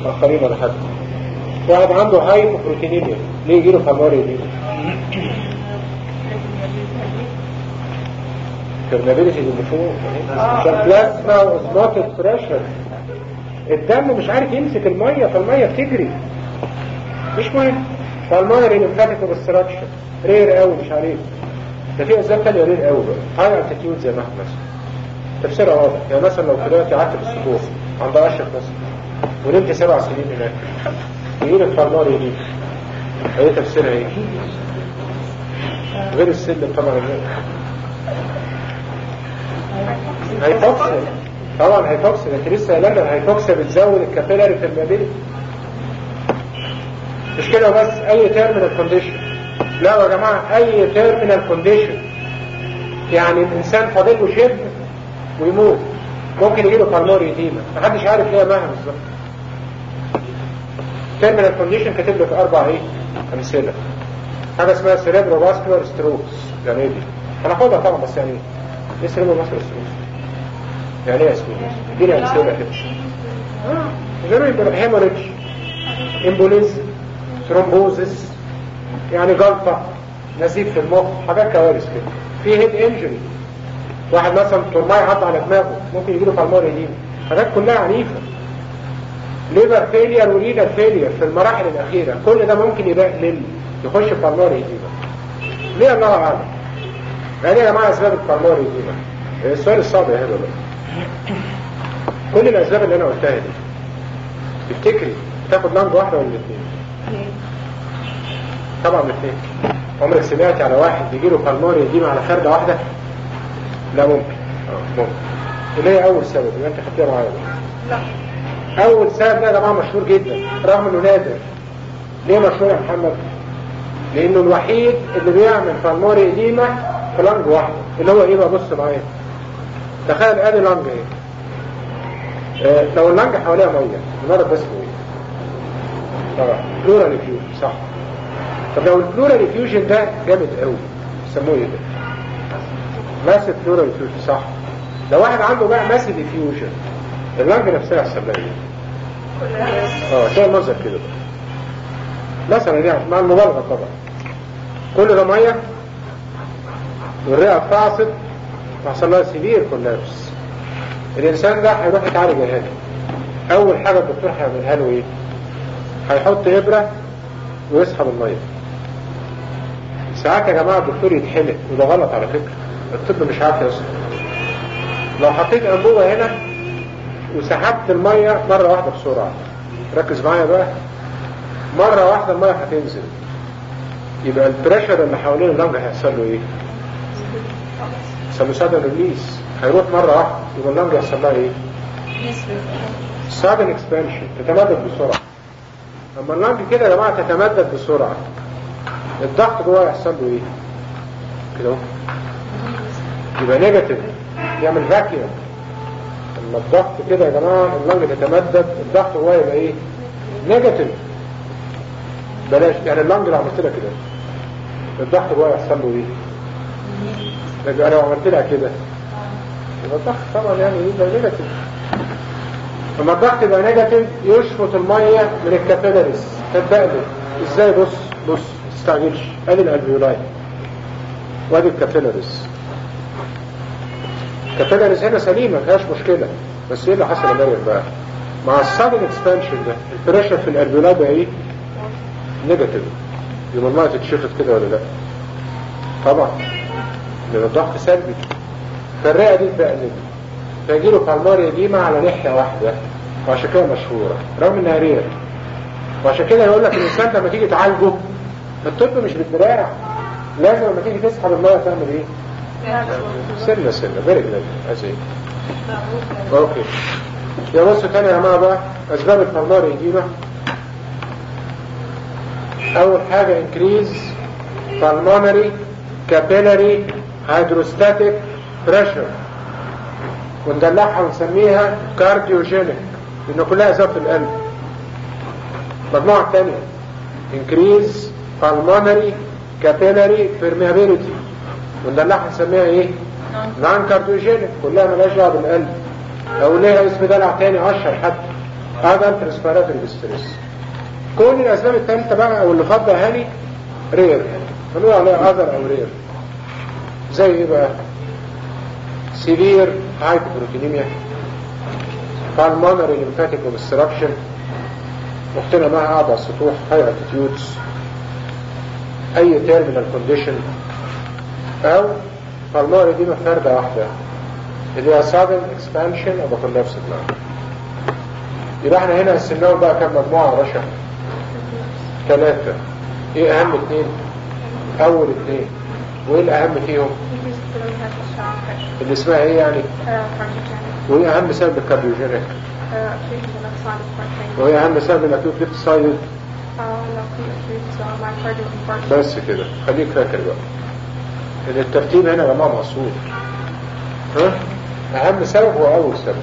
اخرين ولا حد. واحد عنده هايبوبروتينيميا ليه يجيله بالمونري اديما؟ permeability اللي فوق عشان بلازما اوزموتيك بريشر، الدم مش عارف يمسك الميه فالميه بتجري، مش مهم. فالمونري ليمفاتيك اوبستراكشن رير قوي مش عارف، ده في اسباب تانية رير قوي بقى. هاي التيتيود زي ما احنا مثلا تفسيرها واضح، يعني مثلا لو دلوقتي قعدت في السطوح عند اشرف مثلا ونمت 7 سنين هناك يجيلك بالمونري دي، ايه تفسيرها ايه؟ غير السلم طبعا. هيبوكسيا طبعا، هيبوكسيا انت لسه قايل لنا الهيبوكسيا بتزود الكابيلاري بالمابيلتي، مش كده بس. اي تيرمينال كونديشن، لا يا جماعه اي تيرمينال كونديشن يعني الانسان فاضل له شبه ويموت ممكن يجيله بالمونري اديما، محدش عارف ليه مهما بالظبط. تيرمينال كونديشن كاتب لك 4 امثله. حاجه اسمها سيريبرو فاسكولار ستروكس، يعني ايه دي؟ هناخدها طبعا بس يعني ايه سيريبرو فاسكولار ستروكس؟ يعني ايه اسمه؟ اديني امثله كده. زي هيموريدج، امبوليزم، ثرومبوزس، يعني جلطه، نزيف في المخ، حاجات كوارث كده. في هيد انجري، واحد مثلا ترماي عض على دماغه ممكن يجيله بالمونري اديما، حاجات كلها عنيفه. ليفر فيلير ورينال فيلير في المراحل الاخيره، كل ده ممكن يبقى يخش في بالمونري اديما. ليه الله اعلم؟ يعني يا جماعه اسباب البالمونري اديما، السؤال الصعب يا هبه بقى. كل الاسباب اللي انا قلتها دي تفتكري تاخد لانج واحده ولا الاثنين؟ طبعا الاثنين. عمرك سمعت على واحد بيجيله بالمونري اديما على خرده واحده؟ لا ممكن. ممكن. اللي هي اول سبب اللي انت خدتها معايا. لا اول سبب ده يا جماعه مشهور جدا رغم انه نادر. ليه مشهور يا محمد؟ لانه الوحيد اللي بيعمل بالمونري اديما في لانج واحده، اللي هو ايه بقى؟ بص معايا، تخيل ادي لانج ايه. لو اللانج حواليها ميه المرض ده اسمه ايه؟ طبعا بلورال افيوجن، صح. طب لو البلورال افيوجن ده جامد قوي يسموه ايه ده؟ ماسيف بلورال افيوجن، صح. لو واحد عنده بقى ماسيف افيوجن اللانج نفسها يحصل لها ايه؟ شيء منظر كده بقى مثلا، يعني مع المبالغه طبعا. كل ده ميه والرئه اتفعصت وحصل لها سيفير كولابس. الانسان ده هيروح يتعالج يا هاني. اول حاجه الدكتور هيعملها له ايه؟ هيحط ابره ويسحب الميه. ساعات يا جماعه الدكتور يتحلق وده غلط على فكره، الطب مش عارف يصل. لو حطيت انبوبه هنا وسحبت الميه مره واحده بسرعه، ركز معايا بقى، مره واحده الميه هتنزل، يبقى البريشر اللي حوالين اللنج هيحصل له ايه؟ يحصل له سادن ريليس، هيروح مره واحده، يبقى اللنج يحصل لها ايه؟ سادن اكسبانشن، تتمدد بسرعه. اما اللنج كده يا جماعه تتمدد بسرعه، الضغط جوه يحصل له ايه؟ كده اهو، يبقى نيجاتيف، يعمل فاكيوم. لما الضغط كده يا جماعه اللنج تتمدد، الضغط جوه يبقى ايه؟ نيجاتيف. بلاش يعني اللنج لو عملت لها كده الضغط جوه يحصل له ايه؟ يبقى لو عملت لها كده يبقى الضغط طبعا يعني يبقى نيجاتيف. لما الضغط يبقى نيجاتيف يشفط الميه من الكابيلاريز تتبقلب. ازاي؟ بص ما تستعجلش، ادي الالفيولاي وادي الكابيلاريز. الكابيلاريز هنا سليمه ما فيهاش مشكله، بس ايه اللي حصل يا مريم بقى؟ مع السادن اكسبانشن ده البريشر في الالفيولاي بقى ايه؟ نيجاتيف. يبقى الميه تتشفط كده ولا لا؟ طبعا، لان الضغط سلبي. فالرئه دي تبقلب، فيجيله بالمونري اديما على ناحيه واحده، وعشان كده مشهوره رغم انها رير. وعشان كده يقول لك الانسان لما تيجي تعالجه الطب مش بالدراع، لازم لما تيجي تسحب الميه تعمل ايه؟ سنه فيري جود ازاي. اوكي يا بصوا تاني يا جماعه بقى اسباب البالمونري اديما. اول حاجه انكريز بالمونري كابيلاري هيدروستاتيك بريشر، وندلعها ونسميها كارديوجينيك لأنه كلها أسباب في القلب. المجموعة الثانية increase pulmonary capillary permeability، وندلعها نسميها ايه؟ non cardiogenic، كلها مالهاش دعوة بالقلب. أو ليها اسم دلع تاني أشهر حتى adult respiratory distress. كل الاسباب الثالثه بقى او اللي فضل هاني رير، هنقول عليها اذر او رير. زي ايه بقى؟ سيفير هايبوبروتينيميا، pulmonary lymphatic obstruction، مختلة معها قاعدة على السطوح، high altitudes، اي terminal condition، او pulmonary دي فردة واحدة اللي هي sudden expansion of a collapsed lung. يبقى احنا هنا قسمناهم بقى كم مجموعة يا رشا؟ 3. ايه اهم 2؟ اول 2. وايه الاهم فيهم؟ اللي اسمها ايه يعني؟ وايه اهم سبب الكارديوجينيك؟ وايه اهم سبب الاكيوت ليفت سايد؟ بس كده. خليك فاكر بقى ان الترتيب هنا يا جماعه مقصود. ها؟ اهم سبب هو اول سبب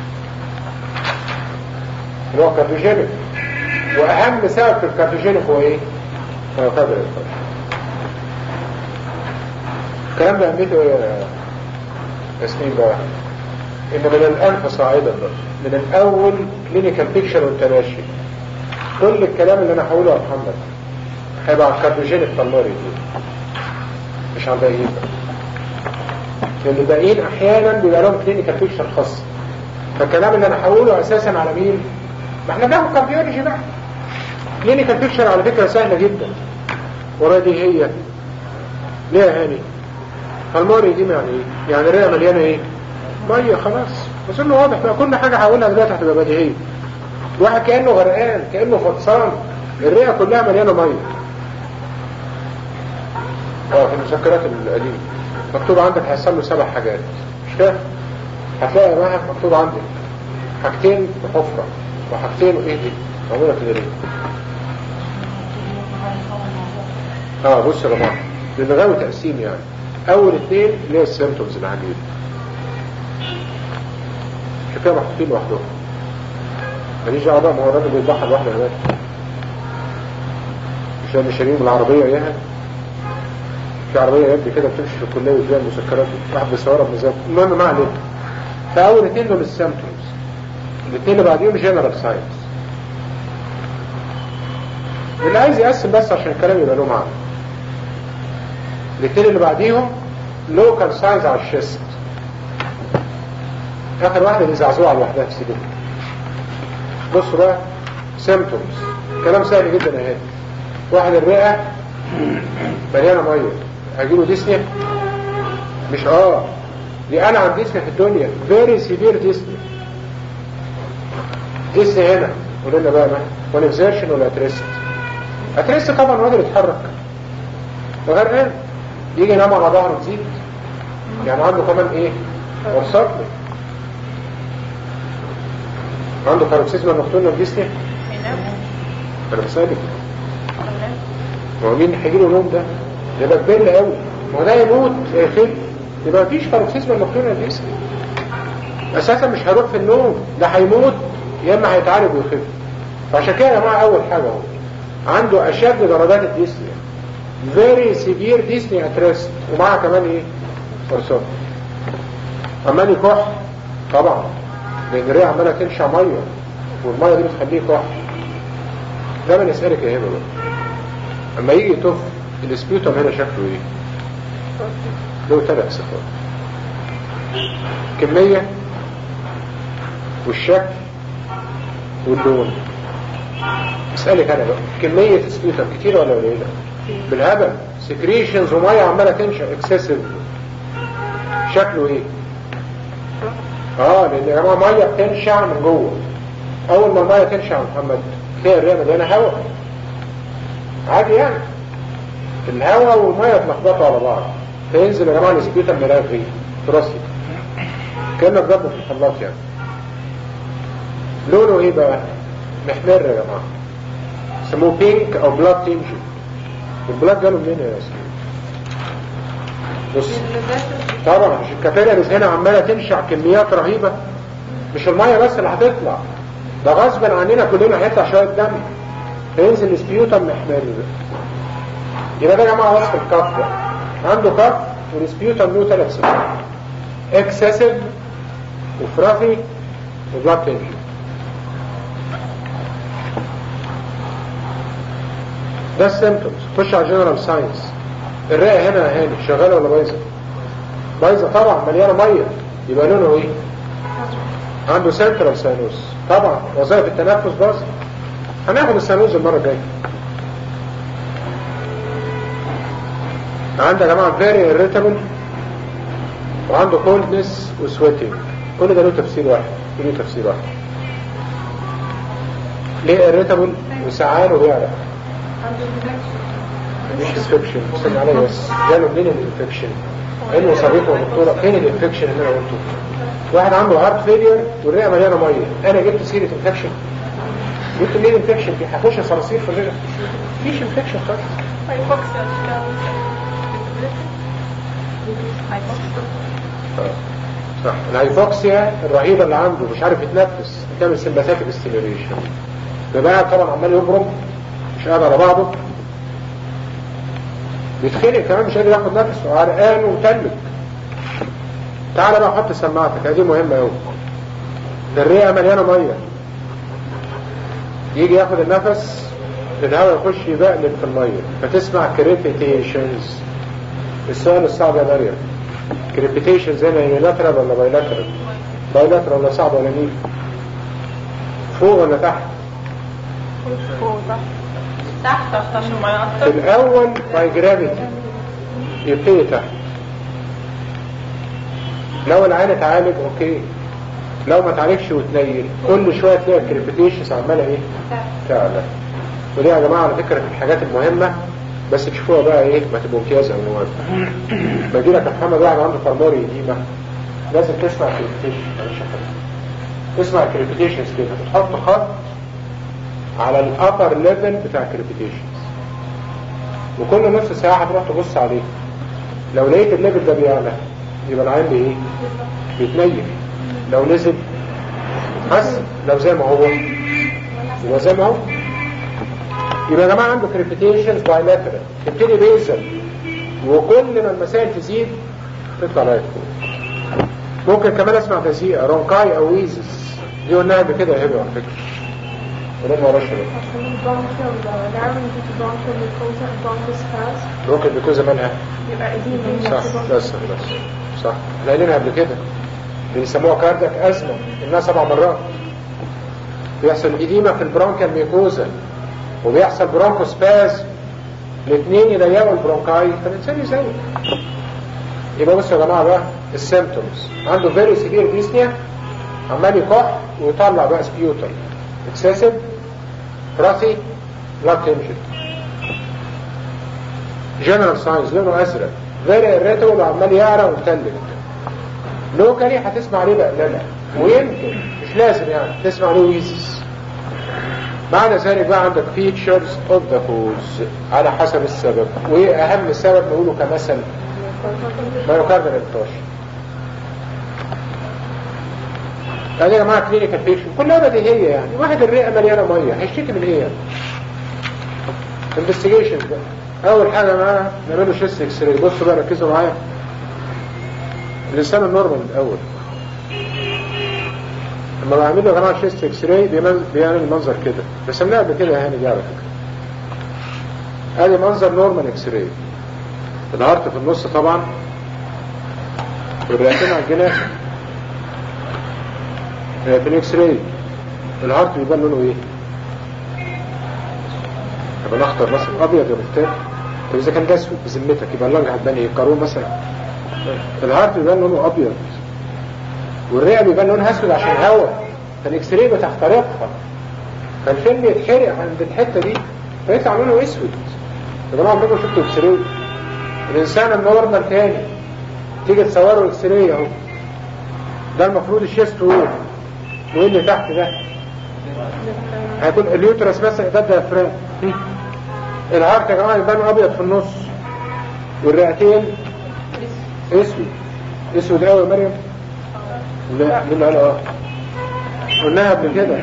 اللي هو كارديوجينيك، واهم سبب في الكارديوجينيك هو ايه؟ هو قدر القدر. الكلام ده اهميته ايه يا ياسمين بقى؟ ان من الانف صاعدا بقى، من الاول كلينيكال بيكشر وانت ماشي كل الكلام اللي انا هقوله يا محمد هيبقى على الكارديوجينيك بالماري دي، مش على الباقيين بقى، لان الباقيين احيانا بيبقى لهم كلينيكال بيكشر خاص. فالكلام اللي انا هقوله اساسا على مين؟ ما احنا بناخد كارديولوجي بقى. كلينيكال بيكشر على فكره سهله جدا ورادي هي ليه هاني؟ فالماري دي يعني ايه؟ يعني الرئه مليانه ايه؟ ميه. خلاص بس انه واضح بقى، كل حاجه هقولها دلوقتي هتبقى بديهيه. الواحد كانه غرقان، كانه فطسان، الرئه كلها مليانه ميه. في المذكرات القديمه مكتوب عندك هيحصل له 7 حاجات، مش كده؟ هتلاقي معاك مكتوب عندك حاجتين في حفره وحاجتين ايه دي؟ معموله كده ليه؟ بص يا جماعه، لان غاوي تقسيم يعني. اول 2 اللي هي السيمتومز العجيبه، مش كده محطوطين لوحدهم، ماليش دعوه بقى. ما هو الراجل بيضحى لوحده هناك، مش انا شاريين بالعربيه اياها، في عربيه يد كده بتمشي في الكليه وتبيع المسكرات، واحد بيصورها بمزاج. المهم ما عليك. فاول 2 دول السيمتومز، الاثنين اللي بعديهم جنرال ساينس. اللي عايز يقسم بس عشان الكلام يبقى له معنى، الاثنين اللي بعديهم لوكال ساينس على الشيست. اخر واحده دي زعزوعه لوحدها في سيدك. بصوا بقى سيمتومز، كلام سهل جدا اهي. واحد الرئه مليانه ميه، هجيله ديسنيا؟ مش دي انا عندي ديسنيا في الدنيا، فيري سيفير ديسنيا. ديسنيا هنا قول لنا بقى ولا اكزيرشن ولا اتريست؟ اتريست طبعا قادر يتحرك غرقان، يجي ينام على ظهره تزيد، يعني عنده كمان ايه؟ ورصات عنده كاروكسيزما نوكتورنا في ديسنيا. انا بسالك، هو مين هيجي له نوم ده؟ يبقى كبير قوي، ما هو ده يموت يخف، يبقى مفيش كاروكسيزما نوكتورنا في ديسنيا اساسا، مش هيروح في النوم، ده هيموت يا اما هيتعالج ويخف. فعشان كده يا جماعه اول حاجه اهو عنده اشد درجات الديسنيا، فيري سيفير ديسنيا اتريست، ومعها كمان ايه؟ فرصات. عمال يكح طبعا، لان الرئه عماله تنشع ميه، والميه دي بتخليه كح. ده من يسالك يا هبه بقى، اما يجي يطف السبيوتم هنا شكله ايه؟ له 3 صفات: كميه والشكل واللون. اسالك انا بقى، كميه السبيوتم كتير ولا قليله؟ بالهبل، سكريشنز وميه عماله تنشع اكسسيف. شكله ايه؟ لان يا جماعه ميه بتنشع من جوه. اول ما الميه تنشع يا محمد تلاقي الرئه مليانه هواء عادي، يعني الهواء والميه اتلخبطوا على بعض، فينزل يا جماعه السبيوتم ملاغي تراسي كانك ضربه في الخلاط يعني. لونه ايه بقى؟ محمر يا جماعه، سموه بينك او بلاد تينجن. البلاد جاله منين يا ياسمين؟ بص طبعا مش الكابيلاريز هنا عماله تنشع كميات رهيبه، مش الميه بس اللي هتطلع، ده غصبا عننا كلنا هيطلع شويه دم، فينزل السبيوتم محمر. يبقى ده يا جماعه وصف الكف ده، عنده كف والسبيوتم له 3 صفات: اكسسيف وفرافي وبلاد تنجن. ده السيمتومز. خش على جنرال ساينس. الرئه هنا يا هاني شغاله ولا بايظه؟ بايظه طبعا، مليانه ميه. يبقى لونه ايه؟ عنده سنترال ساينوس. طبعا وظائف التنفس باظت. هناخد الساينوس المره الجايه. عنده يا جماعه فيري irritable وعنده كولدنس وسويتنج. كل ده له تفسير واحد. ليه irritable وسعان وبيعرق؟ مش انفكشن. استنى عليا بس. جاله منين الانفكشن؟ انه صديقه دكتوره فين الانفكشن اللي انا قلته؟ واحد عنده هارت فيلير والرئه مليانه ميه. انا جبت سيره انفكشن؟ جبت منين انفكشن؟ في هخش صراصير في الرئه؟ مفيش انفكشن خالص. صح. الهايبوكسيا الرهيبه اللي عنده مش عارف يتنفس، بتعمل سمباثيك ستيميوليشن. بقى طبعا عمال يبرم مش قادر على بعضه، بيتخنق كمان مش قادر ياخد نفسه وعرقان ومتلج. تعالى بقى حط سماعتك، دي مهمه قوي. ده الرئه مليانه ميه، يجي ياخد النفس الهواء يخش يبقلب في الميه فتسمع كريبيتيشنز. السؤال الصعب يا مريم، كريبيتيشنز زي ما يونيلاترال ولا بايلاترال؟ بايلاترال ولا صعب ولا نيل؟ فوق ولا تحت؟ فوق. تحت عشان ما يقطع. في الاول باي جرافيتي يبتدي تحت. لو العين اتعالج اوكي، لو ما تعالجش وتنيل كل شويه تلاقي الكريبيتيشنز عماله ايه؟ تعلى. ودي يا جماعه على فكره في الحاجات المهمه، بس تشوفوها بقى ايه، ما تبقوا امتياز او موافق. باجي لك يا محمد واحد عنده فالموري قديمه، لازم تسمع كريبيتيشن. تسمع الكريبيتيشنز كده، تحط خط على الابر ليفل بتاع الكريبيتيشنز، وكل نص ساعه هتروح تبص عليه. لو لقيت الليفل ده بيعلى يبقى العين بايه؟ بيتنيل. لو نزل بس، لو زي ما هو يبقى زي ما هو. يبقى يا جماعه عنده كريبيتيشنز بايلاترال، تبتدي بيزل، وكل ما المسائل تزيد تطلع لايت فوق. ممكن كمان اسمع تزيئه رونكاي او ويزس، دي قلناها قبل كده يا هبه على فكره. ولا ما وراش ممكن بيكون زمانها صح. احنا قايلينها قبل كده، بيسموها كاردك ازمه، انها 7 مرات. بيحصل إديمة في البرونكال ميكوزا وبيحصل برونكوسباز، الاثنين يضيقوا البرونكاي فالإنسان يزود. يبقى بصوا يا جماعة بقى السيمتومز، عنده فيري سيفير ديسنيا، عمال يكح ويطلع بقى سبيوتر، اكسسيف راسي بلاد تنشن. جنرال ساينز لونه ازرق، فيري اريتابل وعمال يعرق ومتلج. لوكالي هتسمع عليه بقلله، ويمكن مش لازم يعني تسمع عليه ويزيس. بعد ذلك بقى عندك فيتشرز اوف ذا كوز على حسب السبب، وايه اهم سبب نقوله كمثل؟ مايوكاردال انفاركشن. يعني يا جماعه كلينيكال بيكشن كلها بديهيه، يعني واحد الرئه مليانه ميه هيشتكي من ايه يعني؟ انفستيجيشنز بقى. اول حاجه معاه نعمل له شيست اكس راي. بصوا بقى ركزوا معايا، اللسان النورمال الاول. لما بعمل له يا جماعه شيست اكس راي بيعمل المنظر كده، رسمناه قبل كده يا هاني دي على فكره. ادي منظر نورمال اكس راي، الهارت في النص طبعا والرئتين على الجناح. في الاكس راي الهارت بيبان لونه ايه؟ يبقى الاخضر مثلا، ابيض يا مختار. طب اذا كان ده اسود بذمتك يبقى اللنج هتبان ايه؟ قارون مثلا. الهارت بيبان لونه ابيض والرئه بيبان لونها اسود عشان هواء، فالاكس راي بتخترقها، فالفيلم يتحرق عند الحته دي فيطلع لونه اسود. يا جماعه عمركم شفتوا اكس راي؟ الانسان النورمال تاني تيجي تصوره اكس راي اهو، ده المفروض الشيست وول، وايه اللي تحت ده؟ هيكون اليوترس مثلا، ده الديافرام. الهارت يا جماعه يبان ابيض في النص والرئتين اسود. اسود قوي يا مريم؟ لا مين قال اه؟ قلناها قبل كده،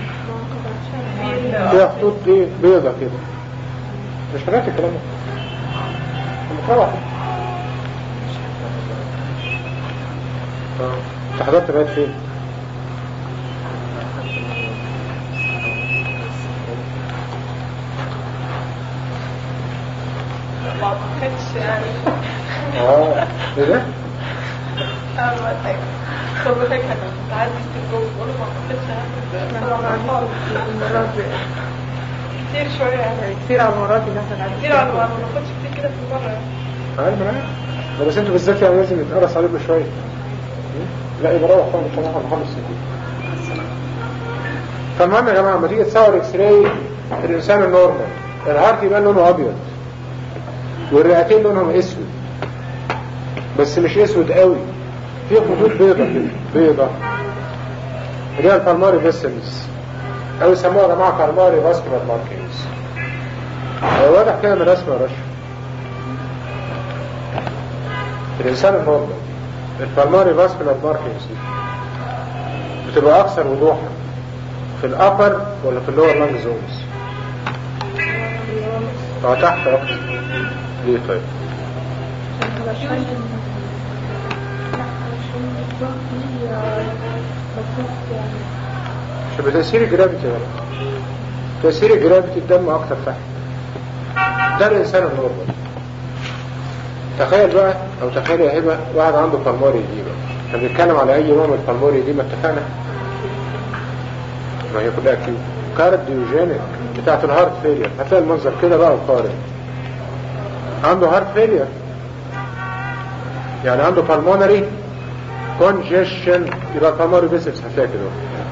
فيها خطوط ايه بيضة كده. مش فاكر الكلام ده؟ متروح انت حضرت لغايه فين؟ ما اعتقدش يعني. ايه ده؟ اما تاك خبرتك هتعدي الجو بقول ما اعتقدش المرات دي كتير شويه يعني كتير على المرات دي مثلا كتير على المرات ما باخدش كتير كده في المره عارف معايا بس انتوا بالذات يعني لازم يتقرص عليكم شويه. لا يبقى روح خالص عشان احنا نخلص السنين. فالمهم يا جماعه لما تيجي تصور اكس راي الانسان النورمال الهارت يبان لونه ابيض والرئتين لونهم اسود بس مش اسود قوي في خطوط بيضة كده بيضة اللي هي البالماري فيسلز او يسموها يا جماعه بالماري فاسكولار ماركينجز. واضح كده من الرسمه يا رشا الانسان النورمال البالماري فاسكولار ماركينجز دي بتبقى اكثر وضوحا في الابر ولا في اللور لانج زونز؟ تحت اكتر. ليه طيب؟ مش بتأثير الجرافيتي ولا تأثير الجرافيتي الدم اكتر تحت. ده الانسان النورمال. تخيل بقى او تخيل يا هبه واحد عنده بالماري إديمة. احنا بنتكلم على اي نوع من البالماري إديمة اتفقنا؟ ما هي كلها كيو كارديوجينيك بتاعت الهارت فيلير. هتلاقي المنظر كده بقى وقارن عنده هارت فيلير يعني عنده بالمونري كونجيشن يبقى بالمونري فيسلز هتلاقي كده.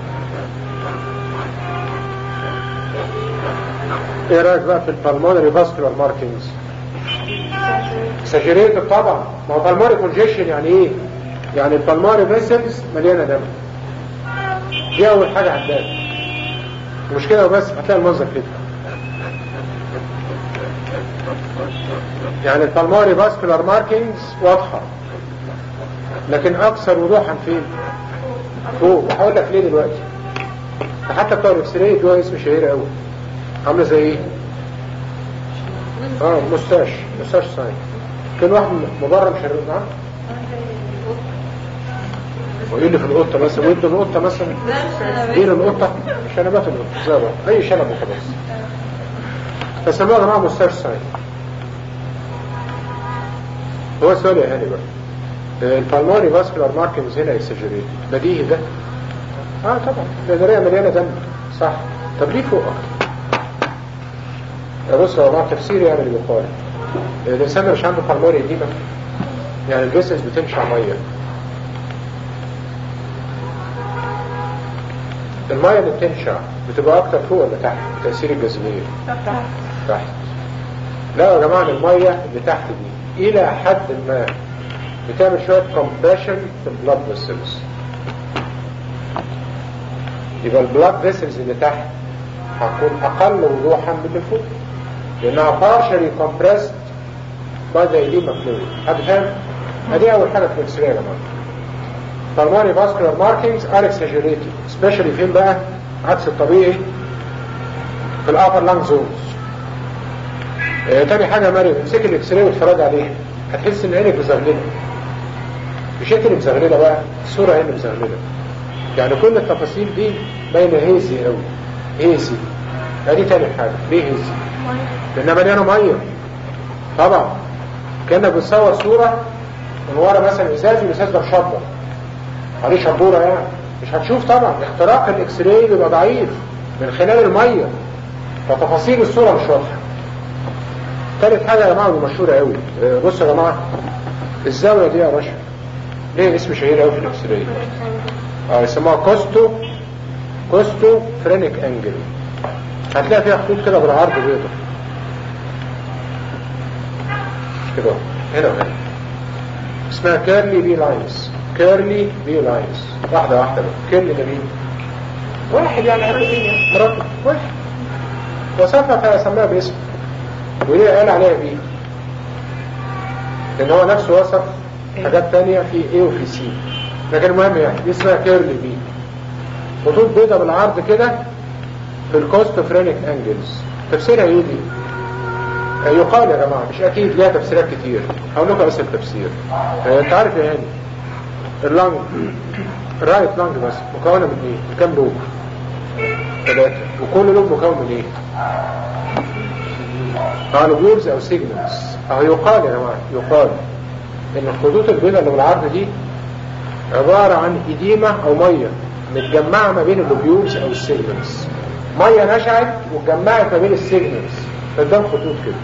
ايه رايك بقى في البالمونري فاسكولار ماركينجز؟ اكساجيريتد طبعا. ما هو بالمونري كونجيشن يعني ايه؟ يعني البالمونري فيسلز مليانه دم. دي اول حاجه هتلاقي مش كده وبس هتلاقي المنظر كده. يعني البالماري فاسكولار ماركينجز واضحة لكن اكثر وضوحا فين؟ فوق. وهقول لك ليه دلوقتي. حتى بتوع الاكس راي له اسم شهير قوي عامله زي ايه؟ مستاش ساين. كان واحد مبرم شرير معاه وايه اللي في القطه مثلا ودن القطه مثلا دين القطه شنبات القطه زي بعض اي شنب وخلاص فسموها يا جماعه مستاش ساين. هو سؤال يا هاني بقى البالمونري فاسكولار ماركينجز هنا اكسجريتد بديهي ده؟ طبعا الجدريه مليانه دم صح. طب ليه فوق اكتر؟ بص يا جماعه تفسير يعني اللي بيقال الانسان مش عنده بالمونري إديمة يعني الفيسلز بتنشع ميه. الميه اللي بتنشع بتبقى اكتر فوق ولا تحت؟ تأثير الجاذبيه تحت. لا يا جماعه الميه اللي تحت دي الى حد ما بتعمل شويه كومبريشن في البلاد فيسلز. يبقى البلاد فيسلز اللي تحت هتكون اقل وضوحا من اللي فوق لانها partially compressed by the edema fluid. حد فاهم؟ ادي اول حاجه في الاكس راي يا جماعه. pulmonary vascular markings are exaggerated especially فين بقى؟ عكس الطبيعي في الابر لانج زونز. تاني حاجه يا مريم امسك الاكس راي واتفرج عليه هتحس ان عينك مزغلله. مش انت اللي مزغلله بقى الصوره هي اللي مزغلله. يعني كل التفاصيل دي باينه هيزي قوي هيزي. ادي تاني حاجه. ليه هيزي؟ لانها مليانه ميه طبعا. كانك بتصور صوره من ورا مثلا ازاز والازاز ده مشبر عليه شبوره يعني مش هتشوف طبعا. اختراق الاكس راي بيبقى ضعيف من خلال الميه فتفاصيل الصوره مش واضحه. ثالث حاجه يا جماعه مشهوره قوي. بصوا يا جماعه الزاويه دي يا باشا ليه اسم شهير قوي في الاكس راي يسموها كوستو فرينيك انجل. هتلاقي فيها خطوط كده بالعرض بيضة كده هنا وهنا اسمها كيرلي بي لاينز. واحدة بقى. كيرلي ده مين؟ واحد يعني مراتب واحد وصفها فسماها باسم وليه قال عليها بي لان هو نفسه وصف حاجات تانية في A وفي C لكن المهم يعني دي اسمها كيرلي بي. خطوط بيضة بالعرض كده في الكوستوفرينيك انجلز. تفسيرها ايه دي؟ يقال يا جماعة مش اكيد ليها تفسيرات كتير. هقول لكم بس التفسير. انت عارف يا هاني اللانج الرايت لانج بس مكونة من ايه؟ من كام لوب؟ 3 وكل لوب مكون من ايه؟ لوبيولز او سيجمنتس. اهو يقال يا جماعه، يقال ان الخطوط البيضاء اللي بالعرض دي عباره عن اديمه او ميه متجمعه ما بين اللوبيولز او السيجمنتس. ميه نشعت واتجمعت ما بين السيجمنتس قدام خطوط كده.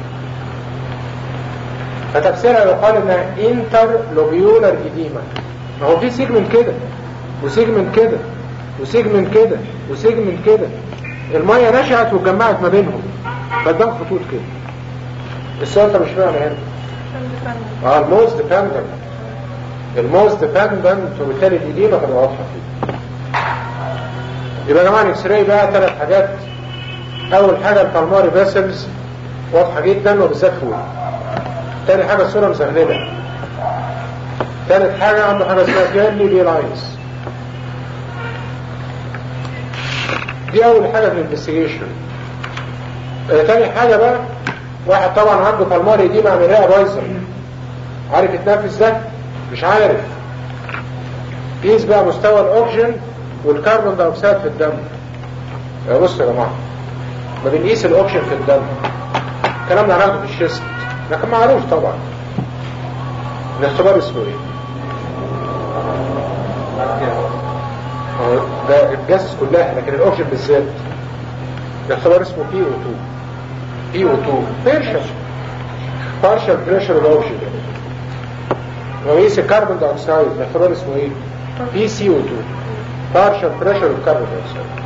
فتفسيرها يقال انها انتر لوبيولار اديمه. ما هو في سيجمنت كده وسيجمنت كده وسيجمنت كده وسيجمنت كده، الميه نشعت واتجمعت ما بينهم قدام خطوط كده. السؤال ده مش معنى هنا الموست ديبندنت، الموست ديبندنت، وبالتالي الاديمه تبقى واضحه فيه. يبقى يا جماعه الاكس راي بقى 3 حاجات. اول حاجه البالماري فيسلز واضحه جدا وبالذات فوق. تاني حاجه الصوره مزغلله. تالت حاجه عنده حاجه اسمها كيرلي بي لاينز. دي اول حاجه في الانفستيجيشن. تاني حاجه بقى واحد طبعا عنده بالماري دي مع مرئه بايظه، عارف يتنفس ده؟ مش عارف. قيس بقى مستوى الاكسجين والكربون دايوكسيد في الدم. بصوا يا جماعه، ما بنقيس الاكسجين في الدم، الكلام ده هناخده في الشيست لكن معروف طبعا. الاختبار اسمه ايه؟ ده الجسس كلها لكن الاكسجين بالذات. الاختبار اسمه PO2 partial pressure of oxygen. وقيس الكربون دايوكسيد الاختبار اسمه ايه؟ PCO2 partial pressure of carbon dioxide.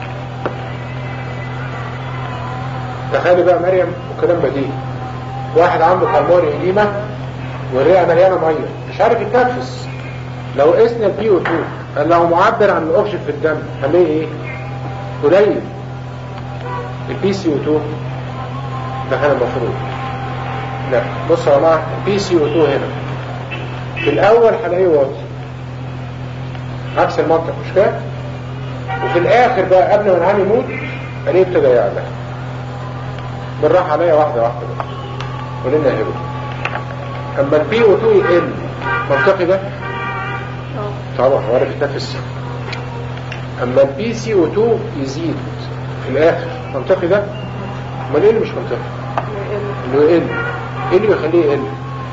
تخيلي بقى مريم وكلام بديهي، واحد عنده بالماري إديمة والرئة مليانة مية مش عارف يتنفس. لو قسنا الPO2 لو معبر عن الأكسجين في الدم هنلاقي ايه؟ قليل. الPCO2 ده كان المفروض. لا بصوا يا جماعة، الPCO2 هنا في الأول هلاقيه واطي عكس المنطق مش كده؟ وفي الآخر بقى قبل ما العام يموت ألاقيه ابتدى يعلى. بالراحة عليا واحدة واحدة بقى ولنا هبه. أما الPO2 يقل منطقي ده؟ طبعا وارد يتنفس. أما الPCO2 يزيد في الآخر منطقي ده؟ ما الإل مش منطقي. إنه يقل. إيه اللي بيخليه يقل؟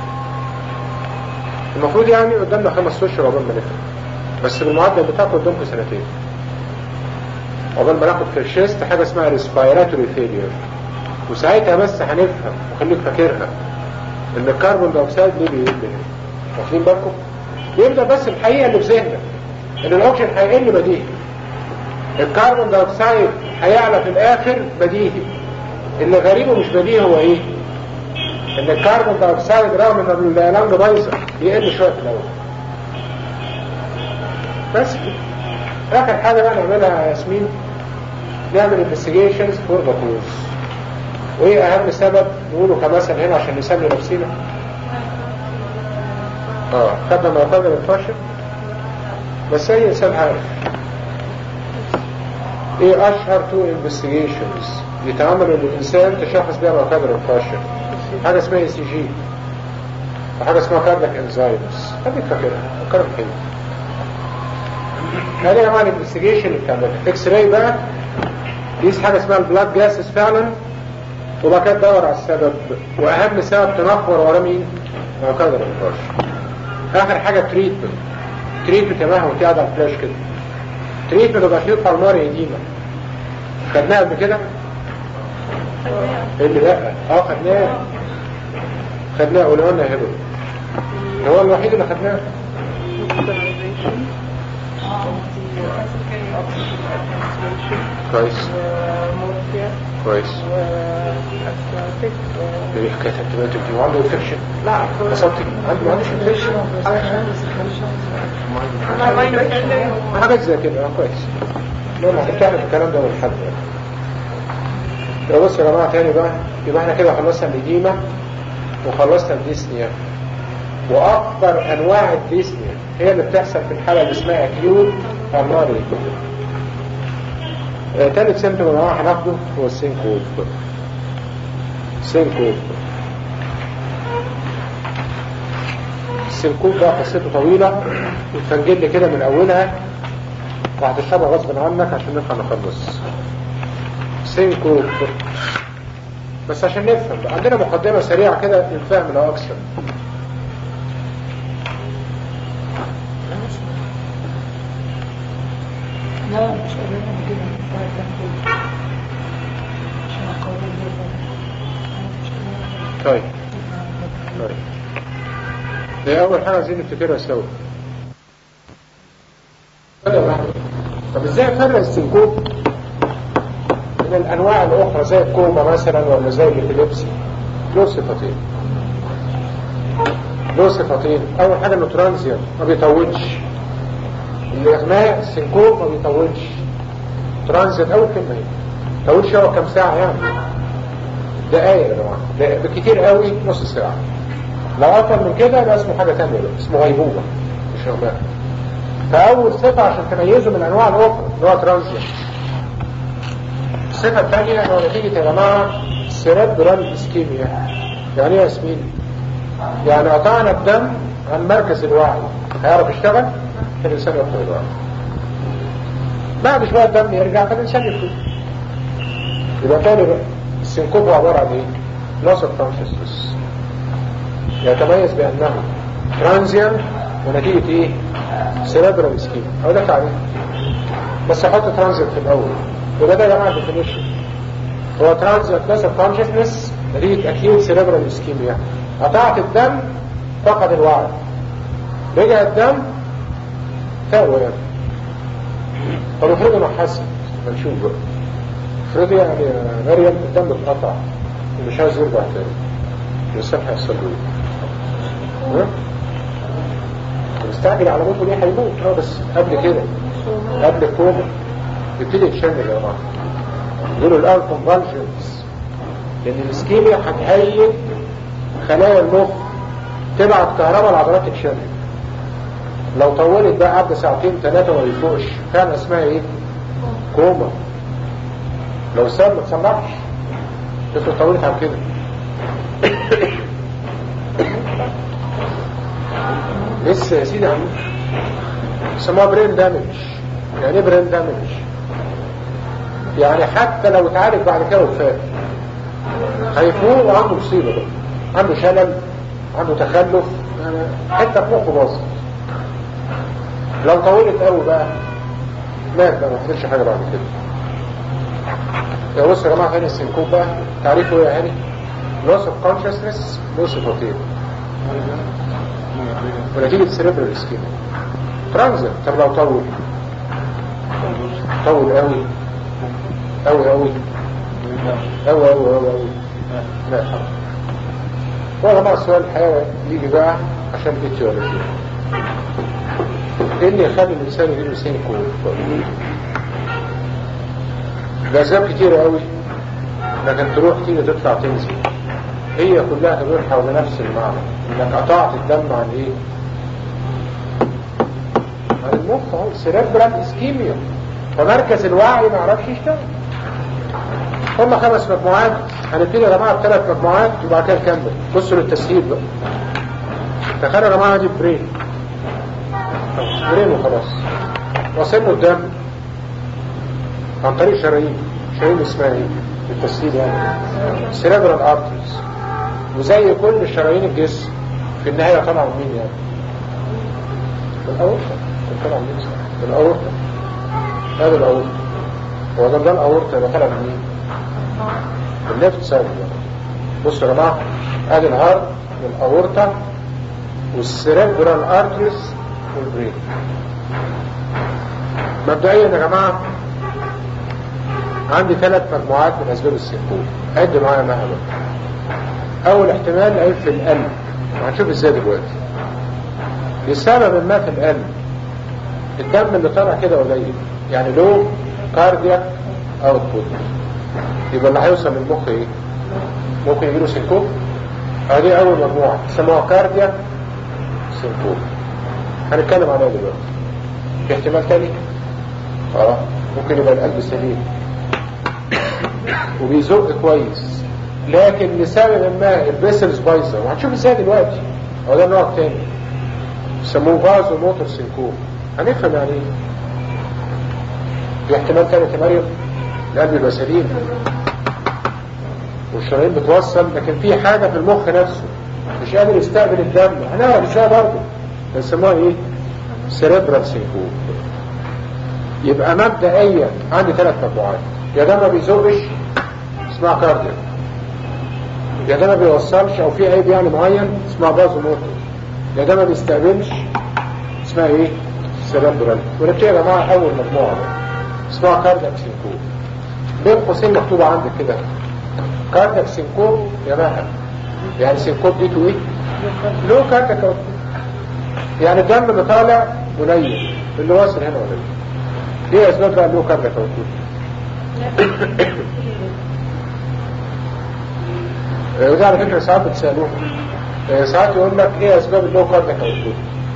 المفروض يعني قدامنا 5 أشهر عقبال ما نفهم، بس بالمعدل بتاعته قدامكم 2 سنين عقبال ما ناخد في الشيست حاجة اسمها respiratory failure. وساعتها بس هنفهم وخليك فاكرها ان الكربون دايوكسيد ليه بيقل هنا. واخدين بالكم؟ يبدأ بس الحقيقة اللي في ذهنك ان الاكسجين هيقل بديهي، الكربون دايوكسيد هيعلى في الاخر بديهي. اللي غريبه مش بديهي هو ايه؟ ان الكربون دايوكسيد رغم ان اللانج بايظه يقل شويه في الاول. بس كده. اخر حاجه بقى نعملها يا ياسمين، نعمل انفستيجيشنز فور ذا كوز. وايه اهم سبب نقوله كمثل هنا عشان نسمي نفسنا؟ خدنا مايوكارديال انفاركشن. بس اي انسان عارف ايه اشهر 2 انفستيجيشنز يتعملوا للانسان تشخص بيها مايوكارديال انفاركشن؟ حاجه اسمها ECG وحاجه اسمها كاردياك انزايمز. خليك فاكرها، فكرت كده. هذه يا جماعه الانفستيجيشن اللي بتعملها. اكس راي بقى دي حاجه اسمها البلاد جاسز فعلا، وبعد كده تدور على السبب، واهم سبب تنخور ورا مين؟ مايوكارديال انفاركشن. اخر حاجه تريتمنت يا مهما وانت قاعد على الفلاش كده. تريتمنت يبقى فيه بالماري إديمة. خدناها قبل كده؟ اللي لا خدناه ولو لنا هبل هو الوحيد اللي خدناه. كويس كويس. ايه حكايه الانتباهات دي؟ وعنده انفكشن؟ لا قصدتك ما عندوش انفكشن، حاجات زي كده. كويس. لما هتعمل الكلام ده من حد. بص يا جماعه تاني بقى، يبقى احنا كده خلصنا الإديمة وخلصنا الديسنيا. واكثر انواع الديسنيا هي اللي بتحصل في الحاله اللي اسمها اكيوت بالماري. تالت سيمتوم يا جماعه هناخده هو السينكوب. السينكوب ده قصته طويله وتفنجل كده من اولها وهتشربها غصب عنك عشان نلحق نخلص. سينكوب بس عشان نفهم بقى. عندنا مقدمة سريعة كده للفهم لو أكثر. لا مش قادرين كده طيب دي أول حاجة عايزين نفتكرها سوا. طب ازاي افرق السنكوب من الأنواع الأخرى زي الكوما مثلا ولا زي الإبيليبسي؟ له صفتين. أول حاجة إنه ترانزيانت ما بيطولش. الإغماء السنكوب ما بيطولش. ترانزيانت أول كلمة هي طولش هو كم ساعة يعني؟ دقايق يا جماعة، بكتير قوي نص ساعة. لو أطول من كده يبقى اسمه حاجة تانية بقى. اسمه غيبوبة مش إغماء. فأول صفة عشان تميزه من الأنواع الأخرى اللي هو ترانزيانت. الصفة الثانية هو نتيجة يا جماعة سيريبرال اسكيميا. يعني ايه يا ياسمين؟ يعني قطعنا الدم عن مركز الوعي. هيعرف يشتغل؟ الإنسان يفقد الوعي. بعد شوية الدم يرجع فالإنسان يفوق. يبقى تاني بقى السنكوب هو عبارة عن ايه؟ loss of consciousness. يتميز بأنه ترانزيانت ونتيجة ايه؟ سيريبرال اسكيميا. هو ده تعريف. بس احط ترانزيانت في الأول. وده يا جماعة definition. هو ترانزيانت loss of consciousness نتيجة acute cerebral ischemia. قطعت الدم فقد الوعي. رجع الدم فاقوا يعني. طب افرضوا انه حسن هنشوف بقى. افرضوا يعني مريم الدم اتقطع ومش عايز يرجع تاني. الانسان هيحصل له ايه؟ مستعجل على موته ليه؟ هيموت. بس قبل كده قبل الكوما يبتدي يتشنج يا جماعه. يقولوا الأول convulsions لأن الاسكيميا هتهيج خلايا المخ تبعت كهرباء العضلات تتشنج. لو طولت بقى عدى ساعتين ثلاثة ما يفوقش كان اسمها ايه؟ كوما. لو السبب ما تصلحش تفضل طولت عن كده. لسه يا سيدي عمي سموها برين دامج. يعني ايه برين دامج؟ يعني حتى لو اتعالج بعد كده وفات هيفوق وعنده مصيبة بقى. عنده شلل، عنده تخلف، يعني حتى في مخه باظت. لو طولت قوي بقى مات بقى ما حصلش حاجة بعد كده. يا بص يا جماعة هاني السنكوب بقى تعريفه ايه يا هاني؟ loss of consciousness له صفتين ونتيجة cerebral ischemia. ترانزيت. طب لو طول قوي قوي لا حرام. وهذا بقى السؤال الحقيقة يجي بقى عشان ايتيولوجي. ايه اللي يخلي الانسان يجيله سينكوب؟ لأسباب كتيرة قوي، لكن تروح تيجي تطلع تنزل. هي كلها تدور حول نفس المعنى، انك قطعت الدم عن ايه؟ عن المخ. اهو سيريبرال اسكيميا. فمركز الوعي ما عرفش يشتغل. هم 5 مجموعات. هنبتدي يا جماعه ب3 مجموعات وبعد كده نكمل. بصوا للتسهيل بقى. تخيلوا يا جماعه دي برين وخلاص. وصل له الدم عن طريق شرايين اسمها ايه؟ بالتسهيل يعني سيريبرال ارتريز. وزي كل شرايين الجسم في النهايه طلعوا مين يعني؟ الاورطه. طلعوا مين؟ الاورطه. هذا الاورطه. هو ده الاورطه يبقى طلع من مين؟ الليفت سايد. بصوا يا جماعه ادي الهارت والاورطه والسيريبرال ارتريز والبرين. مبدئيا يا جماعه عندي 3 مجموعات من اسباب السنكوب. عد معايا معاها بقى. اول احتمال عيب في القلب وهنشوف ازاي دلوقتي. لسبب ما في القلب الدم اللي طالع كده قليل يعني لو كاردياك اوتبوت. يبقى اللي هيوصل للمخ ايه؟ ممكن يجيله سنكوب. هذه اول مجموعه يسموها كاردياك سنكوب. هنتكلم عليها دلوقتي. في احتمال تاني ممكن يبقى القلب سليم وبيزق كويس لكن لسبب ما الفيسلز بايظه وهنشوف ازاي دلوقتي. هو ده نوع تاني يسموه فازو موتور سنكوب. هنفهم يعني ايه. في احتمال تاني يا مريم القلب يبقى سليم والشرايين بتوصل، لكن في حاجة في المخ نفسه مش قادر يستقبل الدم. هنعرف ازاي برضه، بنسموها ايه؟ سيريبرال سينكوب. يبقى مبدئيا عندي 3 مجموعات. يا ده ما بيزقش اسمها كارديو، يا ده ما بيوصلش او في عيب يعني معين اسمها بازو موتور، يا ده ما بيستقبلش اسمها ايه؟ سيريبرال. ونبتدي يا جماعه اول مجموعه اسمها كاردياك سينكوب. بين قوسين مكتوبه عندك كده كاردياك سينكوب يا مها، يعني سينكوب دي تو ايه؟ لو كاردياك، يعني الدم اللي طالع قليل اللي واصل هنا قليل. ايه اسباب بقى اللو كاردياك اوتبوت؟ وده على فكره ساعات بتسالوه، ساعات يقول لك ايه اسباب اللو كاردياك اوتبوت؟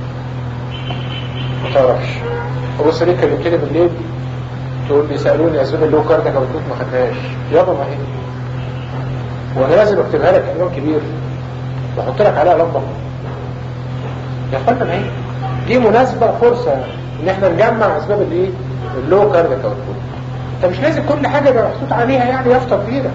ما تعرفش. بص ليه كلمتني بالليل تقول لي سالوني اسباب اللو كاردياك اوتبوت ما خدناش. يابا ما هي وانا لازم اكتبها لك عنوان كبير واحط لك عليها لمبه يا اخوانا. ما هي دي مناسبه فرصه ان احنا نجمع اسباب الايه؟ اللو كاردياك اوتبوت. انت مش لازم كل حاجه يبقى محطوط عليها يعني يافطه كبيره.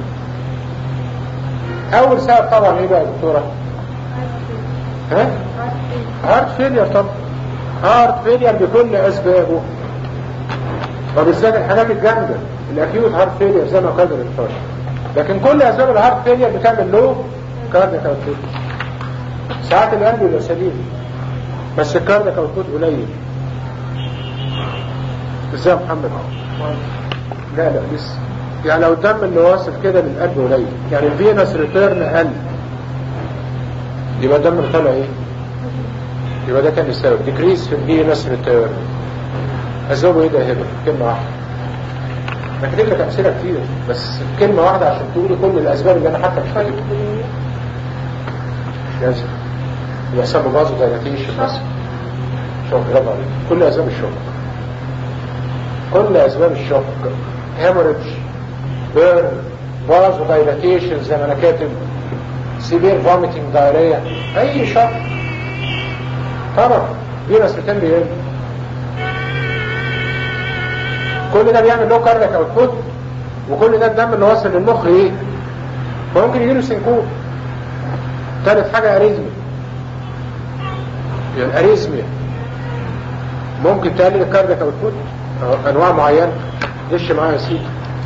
اول سبب طبعا ايه بقى يا دكتوره؟ ها؟ هارت فيلير. طبعا هارت فيلير بكل اسبابه، وبالذات الحاجات الجامده الاكيوت هارت فيلير زي ما قدر الفرق. لكن كل اسباب الهارت فيلير بتعمل لو كاردياك اوتبوت. ساعات القلب يبقى سليم بس الكاردياك اوتبوت قليل. ازاي يا محمد؟ لا لسه، يعني لو الدم اللي واصل كده للقلب قليل، يعني الفينس ريتيرن قل، يبقى الدم اللي طالع ايه؟ يبقى ده كان يساوي ديكريس في الفينس ريتيرن. اسبابه ايه ده يا هبه؟ كلمه واحده. انا كاتب لك امثله كتير بس كلمه واحده عشان تقولي كل الاسباب اللي انا حتى مش فاكرها. لازم يحصل له بازو دايلاتيشن مثلا، شوك، برافو عليك. كل اسباب الشوك، كل اسباب الشوك، هيموريدج، بيرن، بازو دايلاتيشن زي ما انا كاتب، سيفير فوميتنج، دايريا، اي شوك طبعا فيروس بتنبي. كل ده بيعمل لو كاردياك اوتبوت، وكل ده الدم اللي واصل للمخ ايه؟ فممكن يجيله سينكوب. ثالث حاجه اريزميا. يعني الاريزميا ممكن تقلل الكاردياك اوتبوت انواع معينه. دش معايا يا سيدي.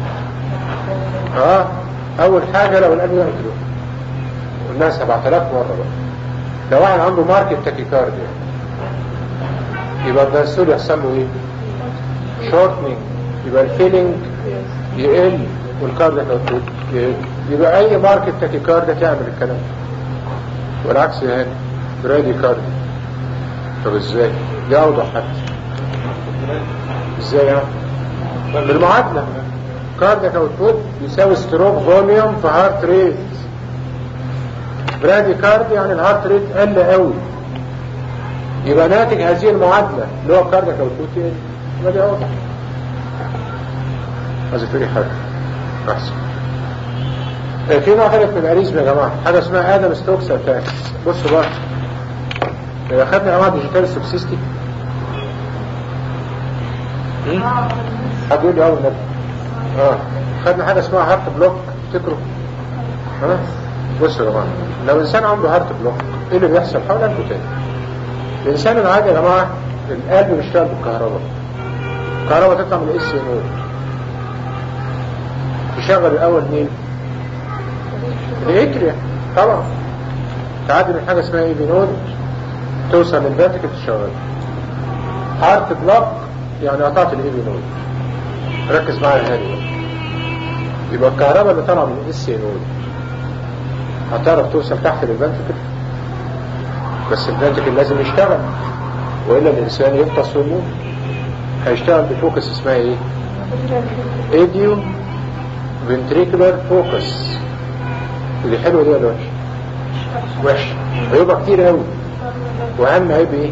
اول حاجه لو القلب يعمل كده قلناها 7000 مره بقى. لو واحد عنده ماركت تاكيكارديا يبقى الدايستول يحصل له ايه؟ شورتنينج، يبقى الفيلينج يقل والكاردياك اوتبوت يقل. يبقى اي ماركت تاكيكارديا تعمل الكلام، والعكس هنا برادي كارديا. طب ازاي؟ دي اوضح حتى. ازاي يعني؟ بالمعادله كاردياك اوتبوت يساوي ستروك فوليوم في هارت ريت. برادي كارديا يعني الهارت ريت قل قوي، يبقى ناتج هذه المعادله اللي هو كاردياك اوتبوت ايه؟ يبقى دي اوضح. عايز تقولي حاجه احسن. في نوع ثالث من الاريزم يا جماعه، حاجه اسمها ادم ستوكس اتاك. بصوا بقى، خدنا انواع ديجيتال سوبسيستي. حد يقول لي اول مره. خدنا حاجه اسمها هارت بلوك، تفتكروا؟ بصوا يا جماعه، لو انسان عنده هارت بلوك ايه اللي بيحصل؟ حاول قلبه تاني. الانسان العادي يا جماعه القلب بيشتغل بالكهرباء. الكهرباء تطلع من الاس نود، يشغل الاول مين؟ الاتريا طبعا. تعدي من حاجه اسمها اي في نود توصل للفاتيكل تشغل. هارت بلوك يعني قطعت الاي في نود. ركز معايا هاني. يبقى الكهرباء اللي طالعه من الاس نود هتعرف توصل تحت للفاتيكل، بس الفاتيكل لازم يشتغل والا الانسان يفطس ويموت. هيشتغل بفوكس اسمها ايه؟ ايديو فنتريكولار فوكس. اللي حلوه دي ولا وحشه؟ وحشه. هيبقى كتير قوي، واهم عيب ايه؟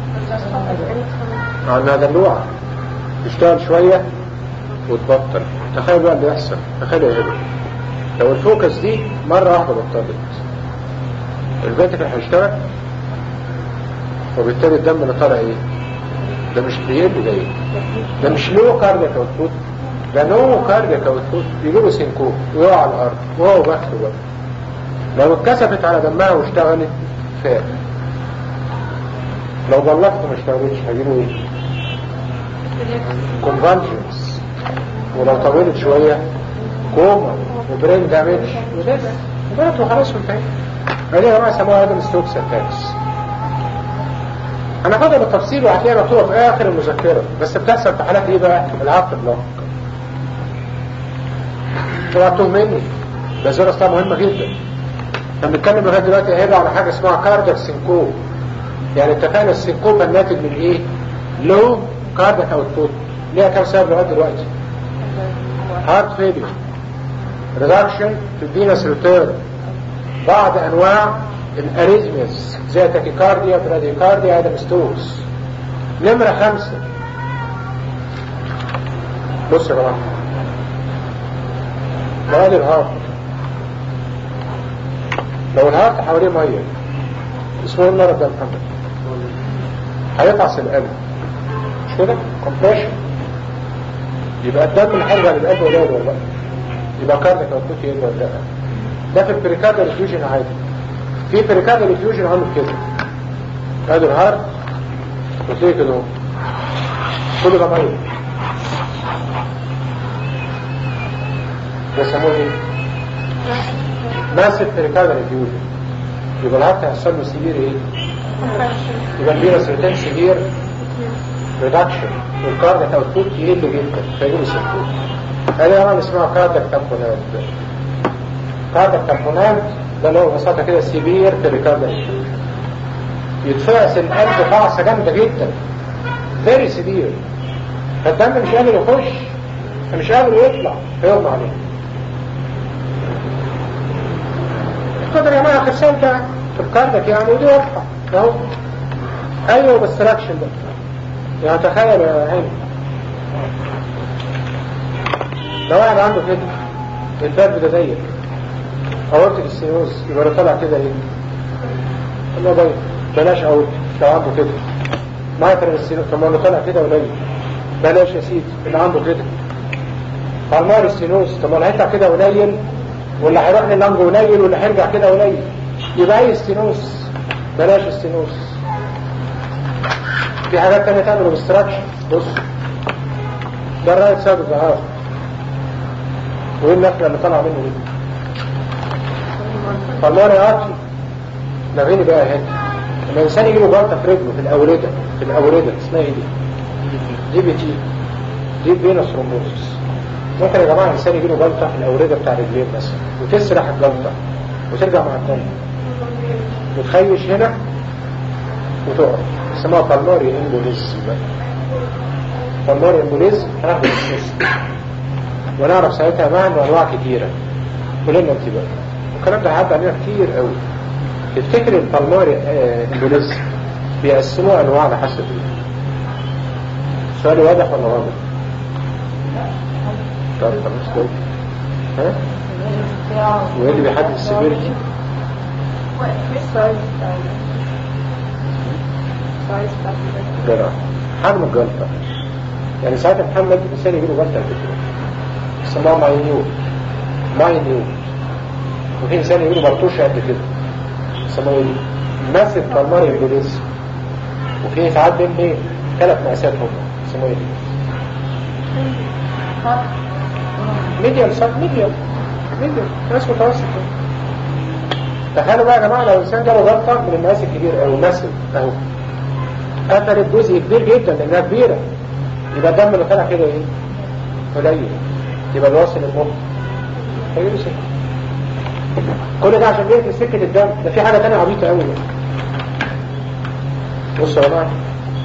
انها دلوعه تشتغل شويه وتبطل. تخيل بقى اللي يحصل، تخيل يا هبه لو الفوكس دي مره واحده بطلت، الفاتيكل هيشتغل وبالتالي الدم اللي طالع ايه؟ ده مش بيقل، ده ايه؟ ده مش لو كاردياك اوتبوت، ده نو كاردياك اوتبوت يجيله سينكوب ويقع على الارض وهو بخته بقى. لو اتكسفت على دمها واشتغلت فات، لو بلغته ما اشتغلتش هيجيله ايه؟ كونفالجنس. ولو طولت شويه كوما وبرين دامج وبرت وخلاص وانتهت. هذه يا جماعه سموها ادم ستوكس اتاكس. انا هاخدها بالتفصيل وهتلاقيها مكتوبه في اخر المذكره، بس بتحصل في حالات ايه بقى؟ الهارت بلوك. طلعتوا مني بس دي اصلا مهمه جدا. احنا بنتكلم لغايه دلوقتي هيبقى على حاجه اسمها كاردياك سينكوب. يعني اتفقنا السينكوب الناتج من ايه؟ لو كاردياك اوتبوت. ليها كام سبب لغايه دلوقتي؟ هارت فيلير، ريدكشن في الفينس ريتيرن، بعض انواع الاريزميز زي تاكيكارديا، براديكارديا، ادم ستوكس. نمره 5. بص يا جماعه، لو الهارت، لو الهارت حواليه ميه اسمه المرض ده محمد، هيطعس القلب مش كده؟ كومبريشن. يبقى الدم اللي هيرجع للقلب قليل ولا لا؟ يبقى كاردياك اوتبوت يقل ولا لا؟ ده في البريكارديال افيوجن عادي. في بريكارديال افيوجن عامل كده، ادي الهارت وتلاقي كده كله ده ميه. ده سموه ايه؟ ماسف بريكارديال افيوجن. يبقى الهارت هيحصل له سيفير ايه؟ يبقى الفيروس ريتين سيفير ريدكشن والكاردياك اوتبوت يقل جدا فيجيله سيفير. هذا طبعا اسمها كاردياك تامبونات. كاردياك تامبونات ده اللي هو ببساطه كده سيفير بريكارديال افيوجن. يتفعس القلب فعصه جامده جدا فيري سيفير، فالدم مش قادر يخش، مش قادر يطلع، فيغمى عليه. قدر يا جماعه خرسان ده في الكاردياك يعني، ودي واضحه اهو. ايوه بالستراكشن ده يعني تخيل يا عيني لو واحد عنده كده الباب ده ضيق اورتيك السينوز يبقى طالع كده ايه؟ الله ضيق بلاش اورتيك. لو عنده كده مايترال السينوز طب ما هو طالع كده قليل بلاش يا سيدي. اللي عنده كده بالمار السينوز طب ما هو هيطلع كده قليل، ولا هيروح لللنج قليل، ولا هيرجع كده قليل. يبقى اي السينوز بلاش السينوز. في حاجات تانية تعمل اوبستراكشن. بص ده الرايت سايد الظهر، وايه النفله اللي طالعه منه دي؟ فالماري ارتي. نغيني بقى هنا لما الانسان يجيله جلطه في رجله في الاورده اسمها ايه دي؟ دي بي تي، دي فينوس ثرومبوسيس. ممكن يا جماعه الانسان يجيله جلطه في الاورده بتاع رجليه مثلا وتسرح الجلطه وترجع مع الدم وتخيش هنا وتقع، اسمها بالماري امبوليزم. بالماري امبوليزم هناخد الاسم ونعرف ساعتها معنى وانواع كتيره. قولنا انت بقى والكلام ده عدى علينا كتير قوي. تفتكر البالماري امبوليزم بيقسموا انواع على حسب ايه؟ سؤال واضح ولا غلط؟ طب خلاص كويس. ها؟ وايه اللي بيحدد السيفيريتي؟ جرى حجم الجلطة. يعني ساعتها محمد الإنسان يجيله جلطة كده اسمها ماينيوت، وفي إنسان يجيله برطوشة قد كده اسمها ايه؟ ماسف بالماري امبوليزم. وفي ساعات بين ايه؟ 3 مقاسات هم اسمها ايه؟ ميديوم ناس متوسط. تخيلوا بقى يا جماعه لو الانسان جاله جلطه من المقاس الكبير او ماسف اهو قفلت جزء كبير جدا لانها كبيره، يبقى الدم اللي طالع كده ايه؟ قليل، يبقى الواصل المخ هيجيله سكه. كل ده عشان يقفل سكه الدم. ده في حاجه ثانيه عبيطه قوي. بصوا يا جماعه،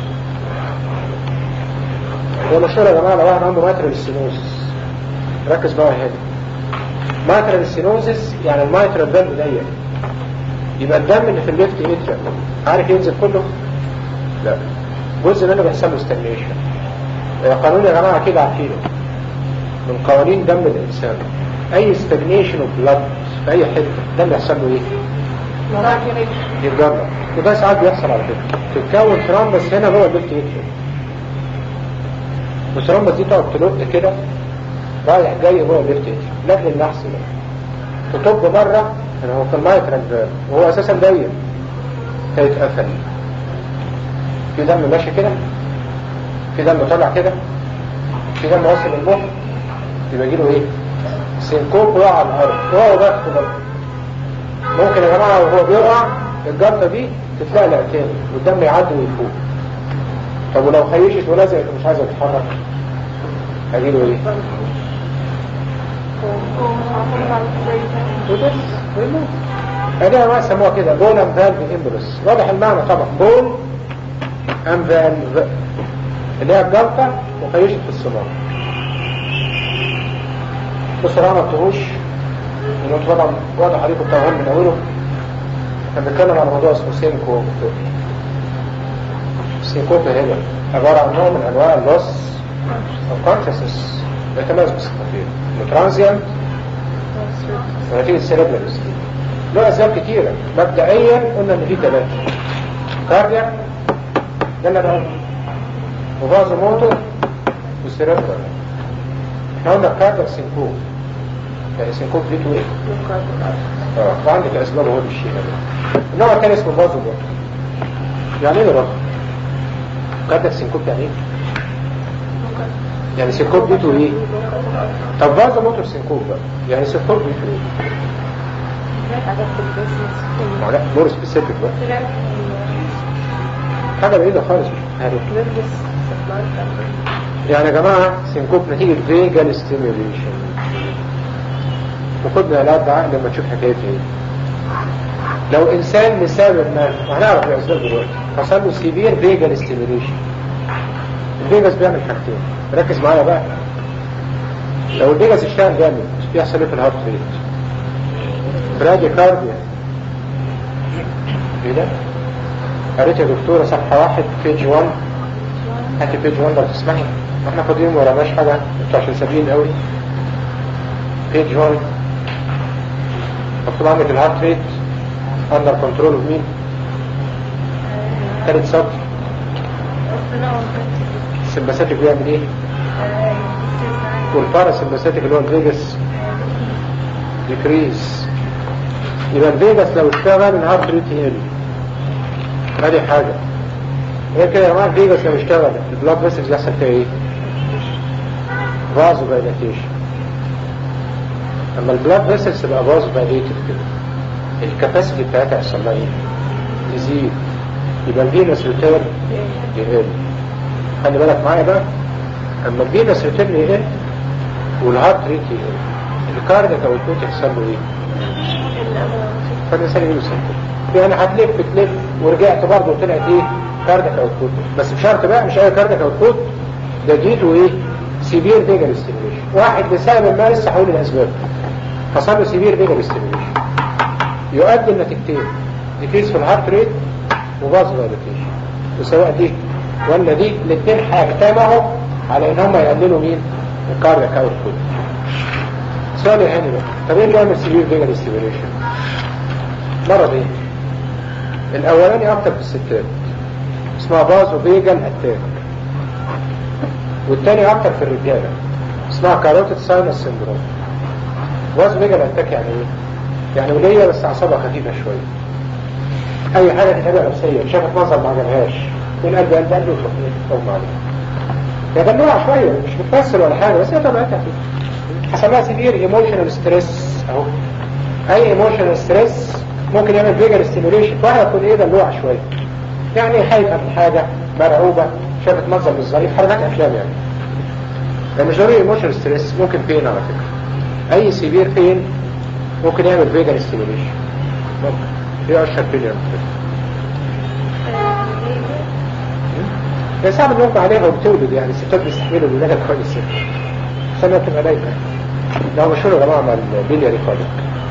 هو مشهور يا جماعه لو واحد عنده مايترال ستينوزس، ركز بقى هنا. مايترال ستينوزس يعني المايترال دم ضيق، يبقى الدم اللي في الليفت اتريم عارف ينزل كله؟ لا، جزء منه بيحصل له ستاجنيشن. قانون يا جماعه كده عارفينه من قوانين دم الانسان، اي ستاجنيشن اوف بلاد في اي حته الدم يحصل له ايه؟ يتجرب. وده ساعات بيحصل على فكره، تتكون ترامبس هنا جوه الليفت اتريم، والترامبس دي تقعد تلق كده رايح جاي هو الليفت اتريوم لاجل النحس ده تطب بره يعني هو في المايترال فالف وهو اساسا ضيق هيتقفل في دم ماشي كده في دم طالع كده في دم واصل للمخ يبقى يجيله ايه؟ سينكوب ويقع على الارض وهو ضغط برضه ممكن يا جماعه وهو بيقع الجلطه دي تتلقلق تاني والدم يعدي ويفوق طب ولو خيشت ولزقت ومش عايزه تتحرك هجيله ايه؟ ادي ما سموها كده بول ام فالف امبولس واضح المعنى طبعا بول ام فالف اللي هي الجلطه وخيشت في الصمام بصراحه ما تطوش لانه طبعا واضح عليكم التوهان من اوله احنا بنتكلم عن موضوع اسمه سينكوب السينكوب هنا عباره عن نوع من انواع اللوس الكونشسنس يتميز بصفتين الترانزيانت ونتيجه السيربرال اسكيميا له اسباب كتيره مبدئيا قلنا ان في ثلاثه كاردياك ده اللي انا قلته وفازو موتور والسيربرال احنا قلنا الكاردياك سينكوب يعني سينكوب ليته ايه؟ وعندك اسباب هو الشيء ده النوع الثاني اسمه فازو موتور يعني ايه ده بقى؟ كاردياك سينكوب يعني ايه؟ يعني سينكوب ليته ايه؟ طب فازو موتور سينكوب بقى يعني سينكوب ليته ايه؟ لا مور سبيسيفيك بقى حاجه بعيده خالص يعني يا جماعه سينكوب نتيجه فيجال ستيميوليشن وخدنا علاج بعقل لما تشوف حكايه ايه لو انسان لسبب ما وهنعرف الاسباب دلوقتي حصل له سيفير فيجال ستيميوليشن الفيجاس بيعمل حاجتين ركز معايا بقى لو الفيجاس اشتغل جامد بيحصل ايه في الهارت ريت براديكارديا ايه ده؟ قريت يا دكتورة صفحة 1 بيج 1 هاتي بيج 1 لو تسمعي احنا فاضيين وراناش حاجة انتوا عشان سابقين قوي بيج 1 مكتوب عندك الهارت ريت اندر كنترول اوف مين؟ ثالث سطر السمباثيك بيعمل ايه؟ والباراسمباثيك اللي هو الفيجاس ديكريز يبقى الفيجاس لو اشتغل الهارت ريت يقل هذه حاجة غير كده يا جماعه الفيجاس لو اشتغل البلاد فيسلز يحصل فيها ايه؟ فازو دايلاتيشن اما البلاد فيسلز تبقى فازو دايلاتيف كده الكاباسيتي بتاعتها يحصل لها ايه؟ تزيد يبقى الفينس ريتيرن يقل خلي بالك معايا بقى اما الفينس ريتيرن يقل والهارت ريت يقل الكاردياك او الكوت يحصل له ايه؟ فالإنسان يوصل يعني هتلف تلف ورجعت برضه وطلعت ايه؟ كاردياك او الكوت بس بشرط بقى مش اي كاردياك او الكوت ده جيته ايه؟ سيفير فيجال ستيميوليشن واحد لسبب ما لسه هقول الاسباب حصل له سيفير فيجال ستيميوليشن يؤدي لنتيجتين ديكريس في الهارت ريت وفازو دايلاتيشن وسواء دي ولا دي الاثنين هيجتمعوا على ان هم يقللوا مين؟ الكاردياك او الكوت سؤال هاني بقى طب ايه اللي يعمل سيفير فيجال ستيميوليشن؟ مرض ايه؟ الاولاني اكتر في الستات اسمها فازو فيجال اتاك والتاني اكتر في الرجاله اسمها كاروتيد ساينس سيندروم فازو فيجال اتاك يعني ايه؟ يعني وليه بس اعصابها خفيفه شويه اي حاجه تتابع نفسيا شافت منظر ما عجبهاش تقول قلبي قلبي قلبي وتقوم عليه هي دلوعه شويه مش بتمثل ولا حاجه بس هي طبيعتها كده حصلها سيفير ايموشنال ستريس اهو اي ايموشنال ستريس ممكن يعمل فيجر ستيميوليشن واحده تكون ايه دلوعه شويه يعني خايفه من حاجه مرعوبه شافت منظر مش ظريف حركات افلام يعني ده مش ضروري ايموشنال ستريس ممكن بين على فكره اي سيفير بين ممكن يعمل فيجر ستيميوليشن ممكن ايه اشهر بين يعمل هي صعب نوقع عليها وبتولد يعني الستات بيستحملوا الولادة كويس سنة تبقى لايقة ده هو مشهور يا جماعة مع البيلياري كوليك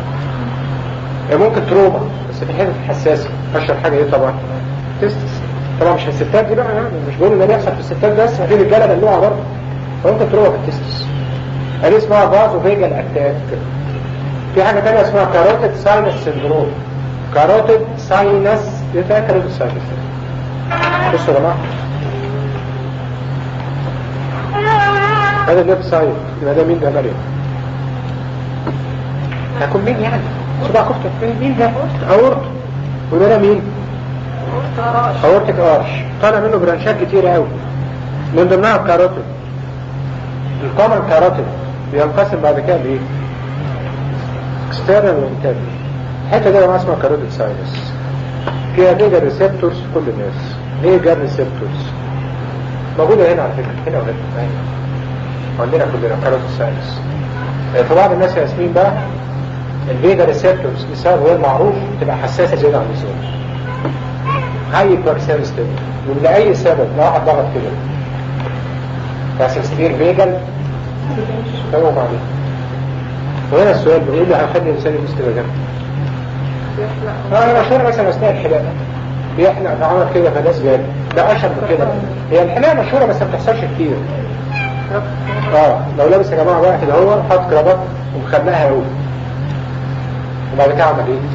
ممكن تروما بس في حتة حساسة أشهر حاجة ايه طبعا تستس طبعا مش الستات دي بقى يعني مش بقول ان ده بيحصل في الستات بس في رجالة دلوعة برضه فممكن تروما في التستس هذه اسمها فازو فيجال اتاك في حاجة تانية اسمها كاروتيد ساينس سيندروم كاروتيد ساينس ايه كاروتيد ساينس بصوا يا جماعة هذا الليفت سايد يبقى ده مين ده مريم؟ هيكون مين يعني؟ صباع كفتة مين ده؟ اورط. وده ده مين؟ اورتك ارش طالع منه برانشات كتير قوي من ضمنها الكاروتيد. الكومن كاروتيد بينقسم بعد كده لايه؟ اكسترنال وانترنال. الحته دي اسمها كاروتيد ساينس فيها ميجا ريسبتورز في كل الناس. ايه جار ريسبتورز؟ موجوده هنا على فكره هنا وهنا عندنا كلنا كاروتيد ساينس. في بعض الناس يا ياسمين بقى الفيجا ريسبتورز بسبب غير معروف تبقى حساسه زياده عن اللزوم. هايبر سنسيتيف ولأي سبب لو واحد ضغط كده بس سبير فيجل تمام عليه. وهنا السؤال بيقول لي هخلي الانسان يبص كده جنب. انا مشهور مثلا اثناء الحلاقه بيحلق بعمل كده فناس جاي ده اشهر من كده. هي الحلاقه مشهوره بس ما بتحصلش كتير. لو لابس يا جماعه واحد هو حاطط كرافات ومخلقها قوي وبعد كده عمل ايه؟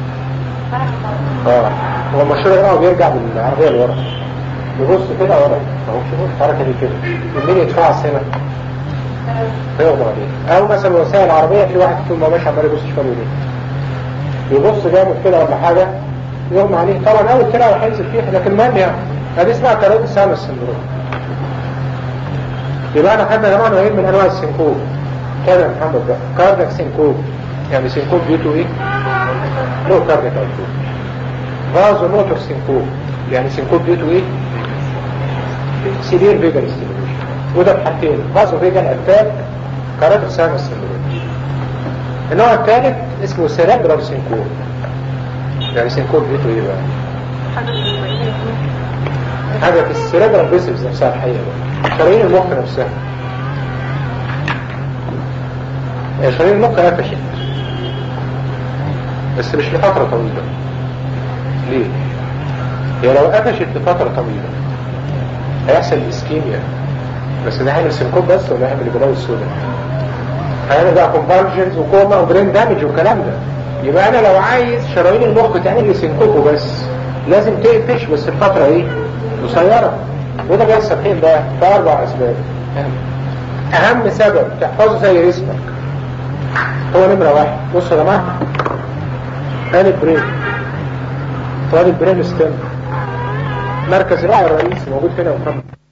هو المشهور هنا وبيرجع بالعربيه لورا يبص كده ورا اهو شوفوا الحركه دي كده مين يدفع السنه فيغمى عليه. او مثلا وسائل العربيه في واحد طول ما ماشي عمال يبص شمال ويمين يبص جامد كده ولا حاجه يغمى عليه. طبعا اول كده راح ينزل فيها لكن المهم يعني هذه اسمها كاروتيد ساينس سندروم. يبقى انا خدنا يا جماعه نوعين من انواع السنكوب كده يا محمد بقى. كاردياك سنكوب يعني سنكوب ديته ايه؟ لو كاردياك اوتبوت. فازو موتور سنكوب يعني سنكوب ديته ايه؟ سيفير فيجال ستيميوليشن. وده بحالتين فازو فيجال اتاك كاروتيد ساينس سندروم. النوع الثالث اسمه سيريبرال سنكوب يعني سنكوب ديته ايه بقى؟ حاجه في السيريبرال فيسلز نفسها الحقيقه بقى. شرايين المخ نفسها شرايين المخ قفشت بس مش لفتره طويله. ليه؟ هي لو قفشت لفتره طويله هيحصل اسكيميا بس ده هيعمل سنكوب بس ولا هيعمل الجبال السوداء؟ هيعمل بقى كونفالجنز وكوما وبرين دامج والكلام ده. يبقى انا لو عايز شرايين المخ تعمل لي سنكوب وبس لازم تقفش بس الفتره ايه؟ قصيره. وده بيحصل فين بقى؟ في 4 اسباب. اهم سبب تحفظه زي اسمك هو نمره 1. بصوا يا جماعه قالب برين طالب برين ستيم مركز الرعي الرئيسي موجود هنا ومحمد